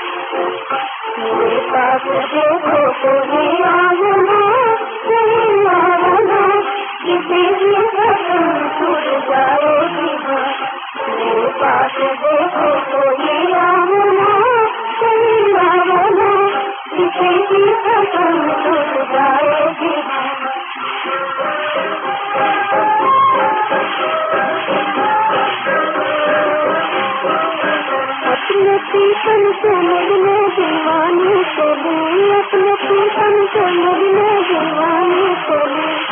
मेरे पास देखो कोई आना, कोई आना, किसी भी कसम टूट जाएगी हाँ। मेरे पास देखो कोई आना, कोई आना, किसी भी कसम टूट जाएगी हाँ। अपने पीपल से मिलने दीवानी को भी, अपने पीपल से मिलने दीवानी को भी।